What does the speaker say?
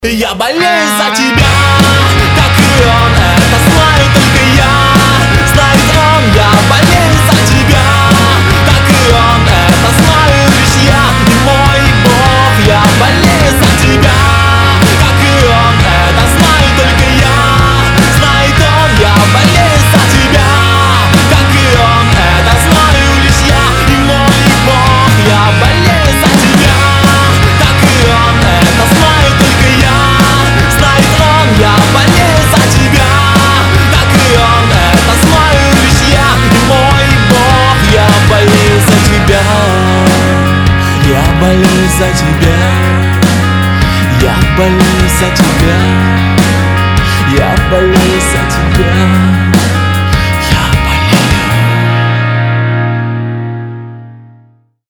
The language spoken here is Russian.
Я болею за тебя, как и он, это знаю только я. Знает он, я болею за тебя, как и он, это знаю лишь я и мой Бог. Я болею за тебя, как и он, это знаю только я. Знает он, я болею за тебя, как и он, это знаю лишь я и мой Бог. Я болею за тебя, как и он, это знаю только я. Знает он, я болею за тебя, как и он, это знаю лишь я и мой Бог. Я болею за тебя, я болею за тебя, я болею за тебя, я болею за тебя.